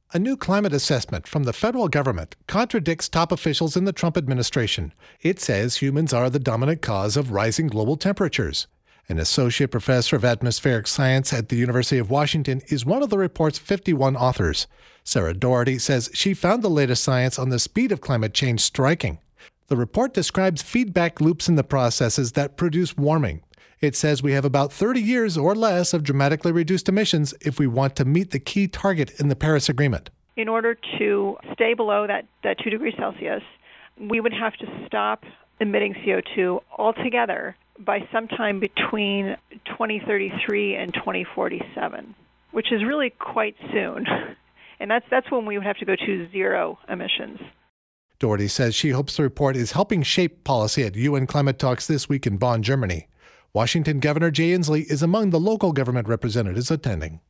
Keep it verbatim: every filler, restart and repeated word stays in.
A new climate assessment from the federal government contradicts top officials in the Trump administration. It says humans are the dominant cause of rising global temperatures. An associate professor of atmospheric science at the University of Washington is one of the report's fifty-one authors. Sarah Doherty says she found the latest science on the speed of climate change striking. The report describes feedback loops in the processes that produce warming. It says we have about thirty years or less of dramatically reduced emissions if we want to meet the key target in the Paris Agreement. In order to stay below that, that two degrees Celsius, we would have to stop emitting C O two altogether by sometime between twenty thirty-three and twenty forty-seven, which is really quite soon. And that's, that's when we would have to go to zero emissions. Doherty says she hopes the report is helping shape policy at U N climate talks this week in Bonn, Germany. Washington Governor Jay Inslee is among the local government representatives attending.